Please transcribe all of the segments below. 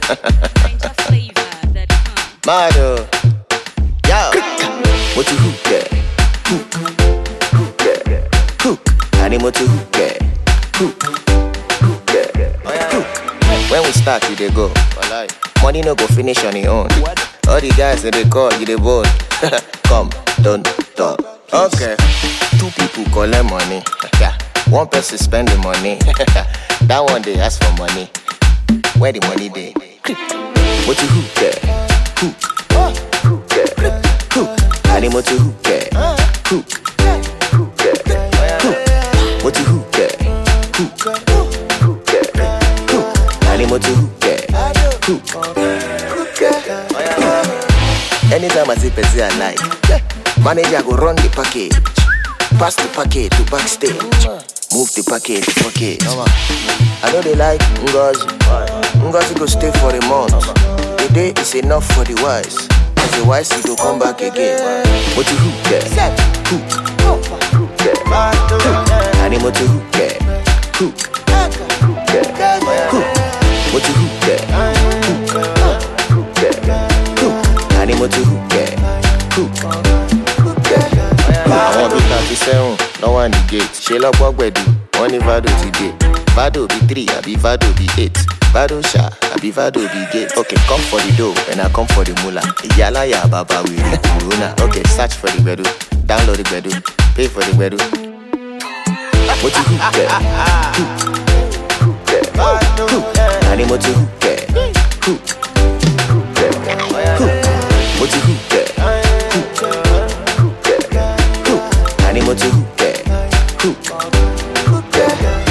Mado, yo, what you hook there? Hook there, hook. Animal to hook there, hook there, hook. When we start, you dey go. Money no go finish on your own. All the guys that they call you, they bold. Come, don't talk. Okay, 2 people collect money. Yeah, 1 person spend the money. That one they ask for money. Where the money dey? What you hook there? Hook, hook there, hook. Animal to hook there, hook there, hook. What you hook there? Hook, hook there, hook. Animal to hook there, hook there. Anytime I see Pezzy I like, manager go run the package, pass the package to backstage, move the package to package. I know they like Ngozi go stay for a month. The day is enough for the wise. As the wise he go come back again. What you hook there? Hook, hook there, hook. Animal to hook there, hook there, hook. What you hook there? Hook there, hook. Animal to hook there, hook there. I want to 37, no one the gate. Sheila Bogwedu, only Vado today. Vado be 3, I be Vado be 8. Vado sha, I be Vado be gate. Okay, come for the dough, and I come for the moolah. Yala ya baba we corona. Okay, search for the bedu, download the bedu, pay for the bedu. What you hook there? Hook there, hook. Animal to hook there, hook there, hook. What you hook there? Hook there, hook. Animal to hook there, hook there.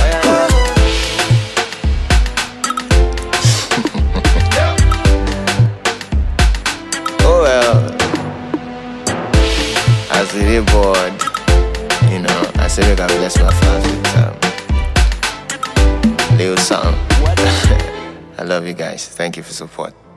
Oh well, as a real board, you know, I say we gotta bless my fans with little song. I love you guys. Thank you for support.